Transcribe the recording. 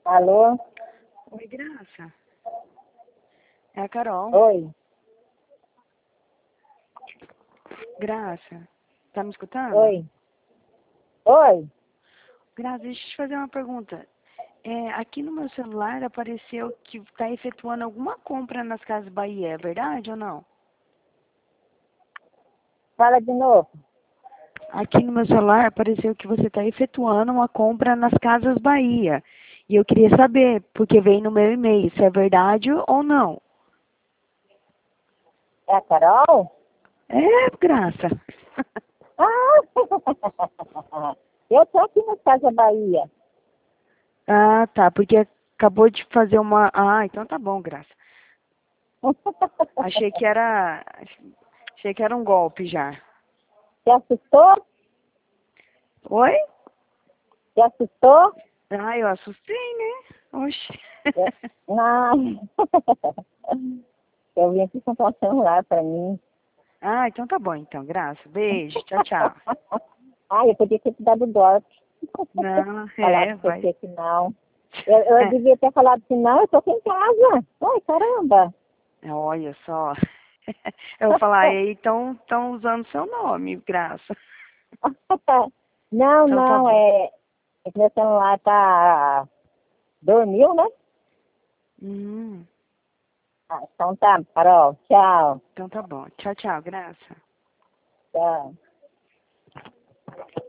Alô? Oi, Graça. É a Carol. Oi. Graça, tá me escutando? Oi. Oi. Graça, deixa eu te fazer uma pergunta. Aqui no meu celular apareceu que está efetuando alguma compra nas Casas Bahia, é verdade ou não? Fala de novo. Aqui no meu celular apareceu que você está efetuando uma compra nas Casas Bahia. E eu queria saber, porque veio no meu e-mail, se é verdade ou não. É a Carol? É, Graça. Ah! Eu tô aqui na Casa Bahia. Ah, tá, porque acabou de fazer uma... Ah, então tá bom, Graça. Achei que era... Achei que era um golpe já. Você assustou? Oi? Você assustou? Ah, eu assustei, né? Oxi. Não. Eu vim aqui comprar um celular pra mim. Ah, então tá bom, então. Graça. Beijo. Tchau, tchau. Ah, eu podia ter te dado golpe. Não, Falado pra vai. você que não. Eu devia ter falado que não, eu tô aqui em casa. Ai, caramba. Olha só. Eu vou falar, aí estão usando seu nome, Graça. Não, Então tá não, bom. é que meu celular tá... Dormiu, né? Hum, Ah, então tá, Carol. Tchau. então tá bom. Tchau, tchau, Graça. Tchau.